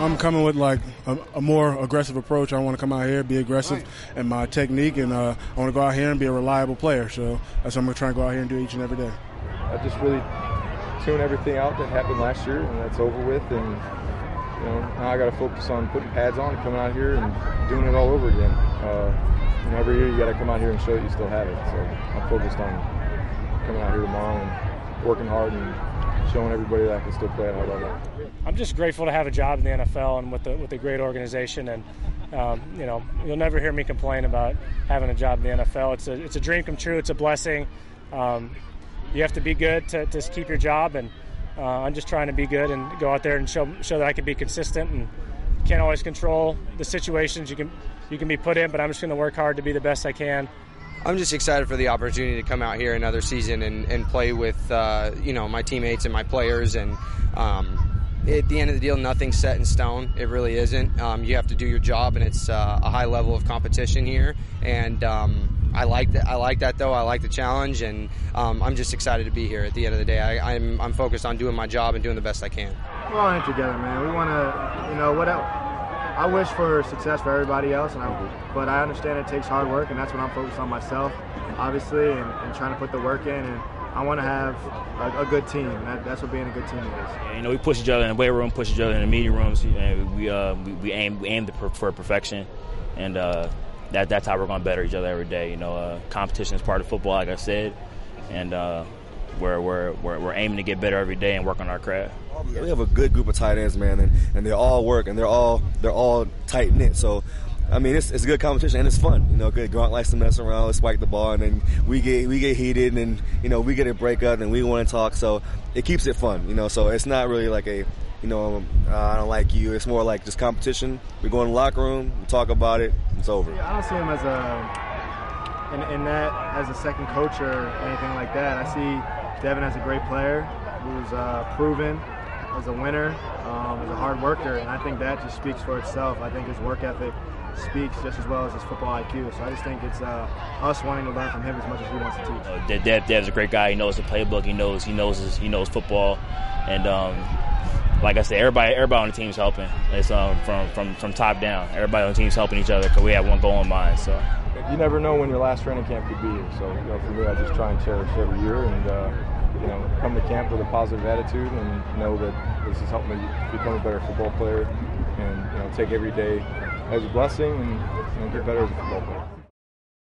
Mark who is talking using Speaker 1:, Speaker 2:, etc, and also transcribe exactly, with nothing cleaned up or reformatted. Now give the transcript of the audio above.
Speaker 1: I'm coming with like a, a more aggressive approach. I want to come out here, be aggressive
Speaker 2: Right.
Speaker 1: in my technique, and uh, I want to go out here and be a reliable player. So that's what I'm going to try and go out here and do each and every day.
Speaker 3: I just really tune everything out that happened last year, and that's over with. And you know, now I got to focus on putting pads on, and coming out here and doing it all over again. Uh, you know, every year you got to come out here and show that you still have it. So I'm focused on coming out here tomorrow and working hard and showing everybody that I can still play at a high level.
Speaker 4: I'm just grateful to have a job in the N F L and with the with a great organization, and um, you know, you'll never hear me complain about having a job in the N F L. It's a it's a dream come true. It's a blessing. Um, you have to be good to, to keep your job, and uh, I'm just trying to be good and go out there and show show that I can be consistent. And can't always control the situations you can you can be put in, but I'm just going to work hard to be the best I can.
Speaker 2: I'm just excited for the opportunity to come out here another season and, and play with uh, you know, my teammates and my players. And um, at the end of the deal, nothing's set in stone. It really isn't. Um, you have to do your job, and it's uh, a high level of competition here. And um, I like that. I like that though. I like the challenge, and um, I'm just excited to be here. At the end of the day, I, I'm I'm focused on doing my job and doing the best I can.
Speaker 5: We're all in it together, man. We want to, you know, what else? I wish for success for everybody else, and I, but I understand it takes hard work, and that's what I'm focused on myself, obviously, and, and trying to put the work in. And I want to have a, a good team. That, that's what being a good team is.
Speaker 6: Yeah, you know, we push each other in the weight room, push each other in the meeting rooms, and we uh, we, we aim we aim to per, for perfection, and uh, that that's how we're going to better each other every day. You know, uh, competition is part of football, like I said, and uh, we're, we're we're we're aiming to get better every day and work on our craft.
Speaker 7: We have a good group of tight ends, man, and, and they all work, and they're all they're all tight knit. So, I mean, it's it's a good competition, and it's fun. You know, good. Gronk likes to mess around, spike the ball, and then we get we get heated, and you know we get a breakup, and we want to talk. So it keeps it fun. You know, so it's not really like a you know uh, I don't like you. It's more like just competition. We go in the locker room, we talk about it, it's over.
Speaker 5: Yeah, I don't see him as a in, in that as a second coach or anything like that. I see Devin as a great player who's uh, proven as a winner, um, as a hard worker, and I think that just speaks for itself. I think his work ethic speaks just as well as his football I Q. So I just think it's uh, us wanting to learn from him as much as he wants to teach.
Speaker 6: Uh, Dev, Dev, Dev's a great guy. He knows the playbook. He knows he knows his, he knows football, and um, like I said, everybody everybody on the team's helping. It's um, from from from top down. Everybody on the team's helping each other because we have one goal in mind. So
Speaker 3: you never know when your last training camp could be. So you know, for me, I just try and cherish every year and. Uh, You know, come to camp with a positive attitude and know that this has helped me become a better football player, and you know, take every day as a blessing and you know, get better as a football player.